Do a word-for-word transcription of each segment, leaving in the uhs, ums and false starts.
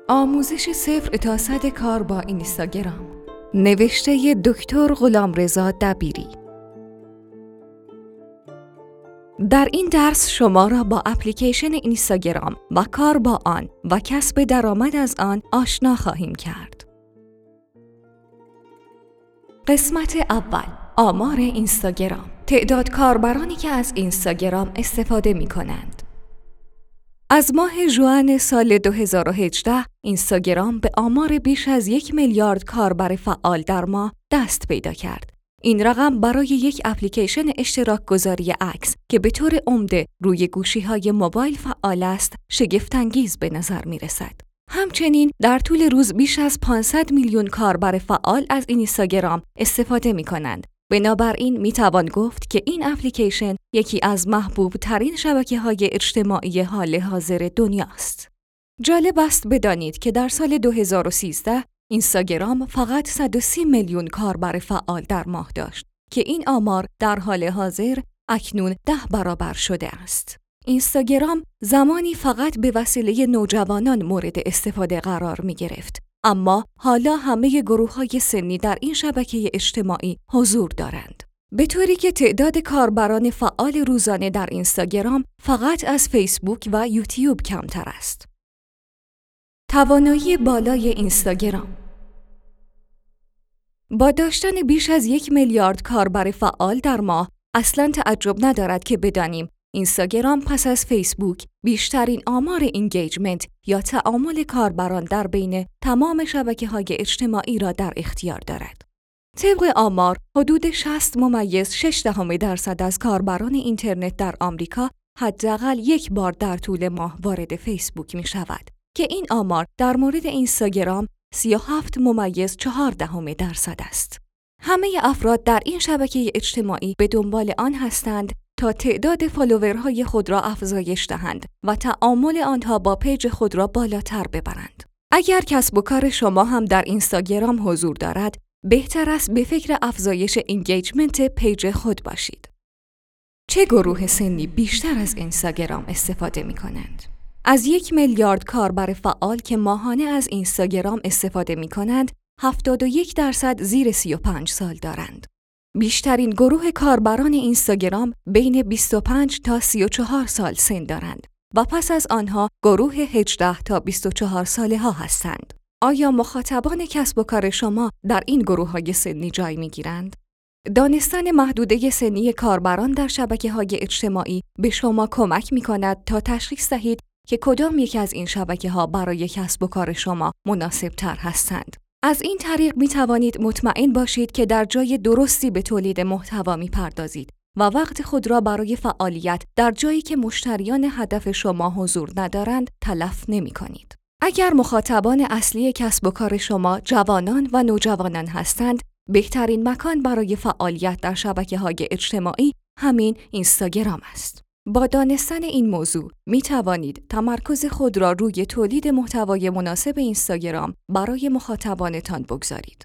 آموزش صفر تا صد کار با اینستاگرام. نوشته دکتر غلامرضا دبیری. در این درس شما را با اپلیکیشن اینستاگرام و کار با آن و کسب درآمد از آن آشنا خواهیم کرد. قسمت اول: آمار اینستاگرام. تعداد کاربرانی که از اینستاگرام استفاده می کنند. از ماه ژوئن سال دو هزار و هجده اینستاگرام به آمار بیش از یک میلیارد کاربر فعال در ماه دست پیدا کرد. این رقم برای یک اپلیکیشن اشتراک گذاری عکس که به طور عمده روی گوشی‌های موبایل فعال است، شگفت‌انگیز به نظر می‌رسد. همچنین در طول روز بیش از پانصد میلیون کاربر فعال از اینستاگرام استفاده می‌کنند. بنابراین میتوان گفت که این اپلیکیشن یکی از محبوب ترین شبکه‌های اجتماعی حال حاضر دنیاست. جالب است بدانید که در سال دو هزار و سیزده اینستاگرام فقط صد و سی میلیون کاربر فعال در ماه داشت که این آمار در حال حاضر اکنون ده برابر شده است. اینستاگرام زمانی فقط به وسیله نوجوانان مورد استفاده قرار می گرفت. اما حالا همه گروه‌های سنی در این شبکه اجتماعی حضور دارند. به طوری که تعداد کاربران فعال روزانه در اینستاگرام فقط از فیسبوک و یوتیوب کمتر است. توانایی بالای اینستاگرام. با داشتن بیش از یک میلیارد کاربر فعال در ماه، اصلاً تعجب ندارد که بدانیم اینستاگرام پس از فیسبوک بیشترین آمار اینگیجمنت یا تعامل کاربران در بین تمام شبکه‌های اجتماعی را در اختیار دارد. طبق آمار، حدود شصت ممیز شش دهم درصد از کاربران اینترنت در آمریکا حداقل یک بار در طول ماه وارد فیسبوک می شود که این آمار در مورد اینستاگرام سی و هفت ممیز چهار دهم درصد است. همه افراد در این شبکه اجتماعی به دنبال آن هستند تا تعداد فالوورهای خود را افزایش دهند و تعامل آنها با پیج خود را بالاتر ببرند. اگر کسب و کار شما هم در اینستاگرام حضور دارد، بهتر است به فکر افزایش اینگیجمنت پیج خود باشید. چه گروه سنی بیشتر از اینستاگرام استفاده می کنند؟ از یک میلیارد کاربر فعال که ماهانه از اینستاگرام استفاده می کنند، هفتاد و یک درصد زیر سی و پنج سال دارند. بیشترین گروه کاربران اینستاگرام بین بیست و پنج تا سی و چهار سال سن دارند و پس از آنها گروه هجده تا بیست و چهار ساله ها هستند. آیا مخاطبان کسب و کار شما در این گروه های سنی جای می گیرند؟ دانستن محدوده سنی کاربران در شبکه‌های اجتماعی به شما کمک می کند تا تشخیص دهید که کدام یک از این شبکه‌ها برای کسب و کار شما مناسب تر هستند. از این طریق می توانید مطمئن باشید که در جای درستی به تولید محتوا می پردازید و وقت خود را برای فعالیت در جایی که مشتریان هدف شما حضور ندارند تلف نمی کنید. اگر مخاطبان اصلی کسب و کار شما جوانان و نوجوانان هستند، بهترین مکان برای فعالیت در شبکه‌های اجتماعی همین اینستاگرام است. با دانستن این موضوع می توانید تمرکز خود را روی تولید محتوای مناسب اینستاگرام برای مخاطبانتان بگذارید.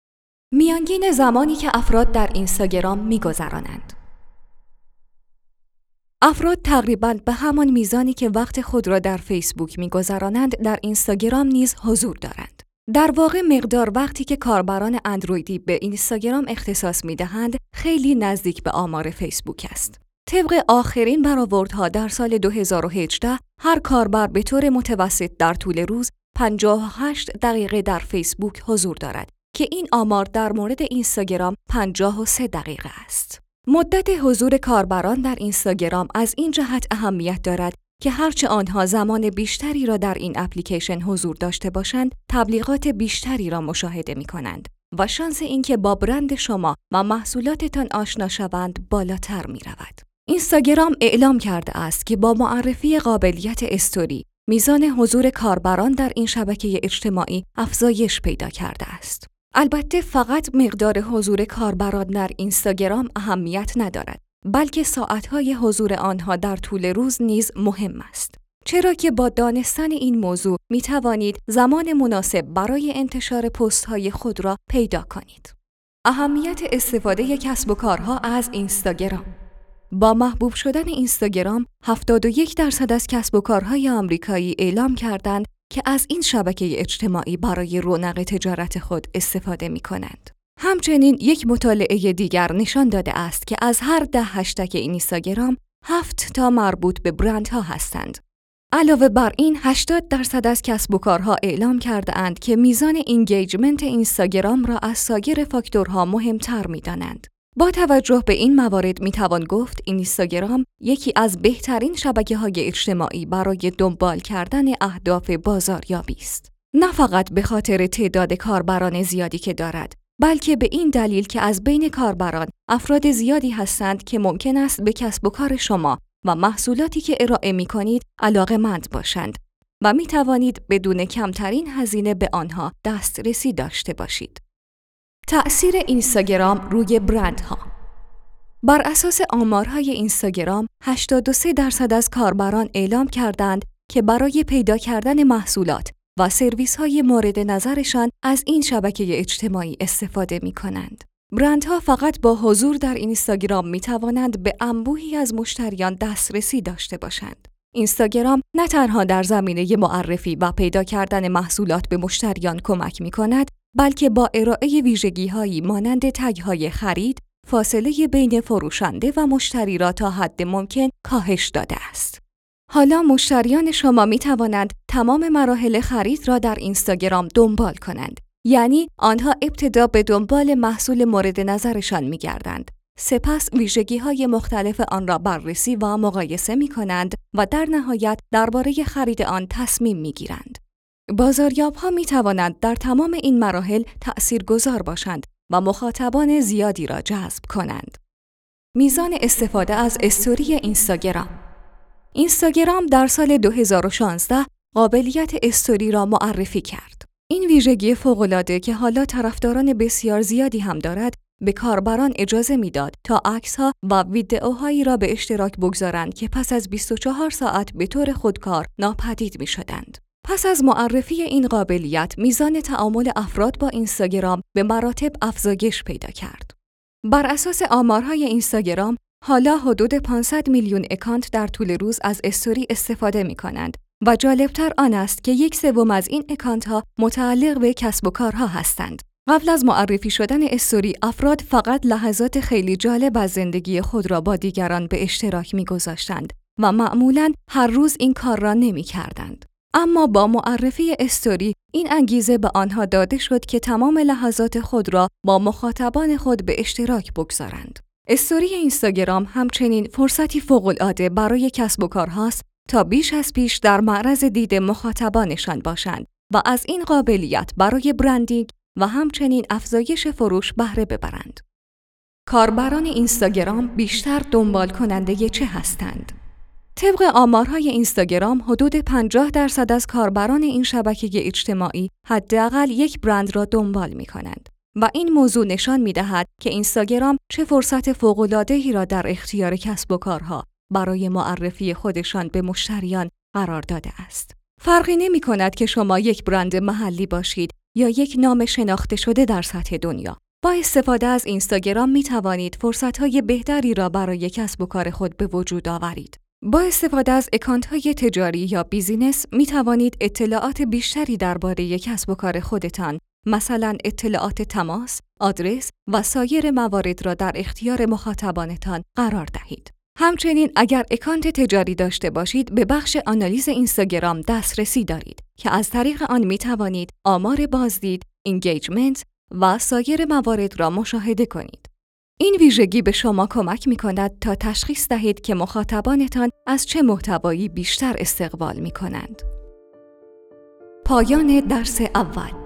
میانگین زمانی که افراد در اینستاگرام می گذرانند. افراد تقریباً به همان میزانی که وقت خود را در فیسبوک می گذرانند در اینستاگرام نیز حضور دارند. در واقع مقدار وقتی که کاربران اندرویدی به اینستاگرام اختصاص می دهند خیلی نزدیک به آمار فیسبوک است. طبق آخرین برآوردها در سال دو هزار و هجده، هر کاربر به طور متوسط در طول روز پنجاه و هشت دقیقه در فیسبوک حضور دارد که این آمار در مورد اینستاگرام پنجاه و سه دقیقه است. مدت حضور کاربران در اینستاگرام از این جهت اهمیت دارد که هرچه آنها زمان بیشتری را در این اپلیکیشن حضور داشته باشند، تبلیغات بیشتری را مشاهده می کنند و شانس اینکه با برند شما و محصولاتتان آشنا شوند بالاتر می رود. اینستاگرام اعلام کرده است که با معرفی قابلیت استوری، میزان حضور کاربران در این شبکه اجتماعی افزایش پیدا کرده است. البته فقط مقدار حضور کاربران در اینستاگرام اهمیت ندارد، بلکه ساعتهای حضور آنها در طول روز نیز مهم است. چرا که با دانستن این موضوع می توانید زمان مناسب برای انتشار پست‌های خود را پیدا کنید. اهمیت استفاده کسب و کارها از اینستاگرام. با محبوب شدن اینستاگرام، هفتاد و یک درصد از کسب و کارهای آمریکایی اعلام کردند که از این شبکه اجتماعی برای رونق تجارت خود استفاده می‌کنند. همچنین یک مطالعه دیگر نشان داده است که از هر ده هشتگ اینستاگرام هفت تا مربوط به برندها هستند. علاوه بر این هشتاد درصد از کسب و کارها اعلام کرده اند که میزان اینگیجمنت اینستاگرام را از سایر فاکتورها مهمتر می‌دانند. با توجه به این موارد میتوان گفت اینستاگرام یکی از بهترین شبکه‌های اجتماعی برای دنبال کردن اهداف بازاریابی است. نه فقط به خاطر تعداد کاربران زیادی که دارد، بلکه به این دلیل که از بین کاربران افراد زیادی هستند که ممکن است به کسب و کار شما و محصولاتی که ارائه می‌کنید علاقه‌مند باشند و می‌توانید بدون کمترین هزینه به آنها دسترسی داشته باشید. تأثیر اینستاگرام روی برندها. بر اساس آمارهای اینستاگرام، هشتاد و سه درصد از کاربران اعلام کردند که برای پیدا کردن محصولات و سرویس‌های مورد نظرشان از این شبکه اجتماعی استفاده می‌کنند. برندها فقط با حضور در اینستاگرام می‌توانند به انبوهی از مشتریان دسترسی داشته باشند. اینستاگرام نه تنها در زمینه معرفی و پیدا کردن محصولات به مشتریان کمک می‌کند، بلکه با ارائه ویژگی‌هایی مانند تگ‌های خرید، فاصله بین فروشنده و مشتری را تا حد ممکن کاهش داده است. حالا مشتریان شما می‌توانند تمام مراحل خرید را در اینستاگرام دنبال کنند. یعنی آنها ابتدا به دنبال محصول مورد نظرشان می‌گردند. سپس ویژگی‌های مختلف آن را بررسی و مقایسه می‌کنند و در نهایت درباره خرید آن تصمیم می‌گیرند. بازاریاب‌ها می‌توانند در تمام این مراحل تأثیرگذار باشند و مخاطبان زیادی را جذب کنند. میزان استفاده از استوری اینستاگرام. اینستاگرام در سال دو هزار و شانزده قابلیت استوری را معرفی کرد. این ویژگی فوق‌العاده که حالا طرفداران بسیار زیادی هم دارد، به کاربران اجازه میداد تا عکس‌ها و ویدئوهایی را به اشتراک بگذارند که پس از بیست و چهار ساعت به طور خودکار ناپدید می‌شدند. پس از معرفی این قابلیت، میزان تعامل افراد با اینستاگرام به مراتب افزایش پیدا کرد. بر اساس آمارهای اینستاگرام، حالا حدود پانصد میلیون اکانت در طول روز از استوری استفاده می‌کنند و جالبتر آن است که یک سوم از این اکانت‌ها متعلق به کسب و کارها هستند. قبل از معرفی شدن استوری، افراد فقط لحظات خیلی جالب از زندگی خود را با دیگران به اشتراک می‌گذاشتند و معمولاً هر روز این کار را نمی‌کردند. اما با معرفی استوری، این انگیزه به آنها داده شد که تمام لحظات خود را با مخاطبان خود به اشتراک بگذارند. استوری اینستاگرام همچنین فرصتی فوق‌العاده برای کسب و کارهاست تا بیش از پیش در معرض دید مخاطبانشان باشند و از این قابلیت برای برندینگ و همچنین افزایش فروش بهره ببرند. کاربران اینستاگرام بیشتر دنبال کننده چه هستند؟ طبق آمارهای اینستاگرام، حدود پنجاه درصد از کاربران این شبکه اجتماعی حداقل یک برند را دنبال می‌کنند و این موضوع نشان می‌دهد که اینستاگرام چه فرصت فوق‌العاده‌ای را در اختیار کسب و کارها برای معرفی خودشان به مشتریان قرار داده است. فرقی نمی‌کند که شما یک برند محلی باشید یا یک نام شناخته شده در سطح دنیا. با استفاده از اینستاگرام می‌توانید فرصت‌های بهتری را برای کسب و کار خود به وجود آورید. با استفاده از اکانت‌های تجاری یا بیزینس می توانید اطلاعات بیشتری درباره کسب و کار خودتان، مثلا اطلاعات تماس، آدرس و سایر موارد را در اختیار مخاطبانتان قرار دهید. همچنین اگر اکانت تجاری داشته باشید، به بخش آنالیز اینستاگرام دسترسی دارید که از طریق آن می توانید آمار بازدید، اینگیجمنت و سایر موارد را مشاهده کنید. این ویژگی به شما کمک می‌کند تا تشخیص دهید که مخاطبانتان از چه محتوایی بیشتر استقبال می‌کنند. پایان درس اول.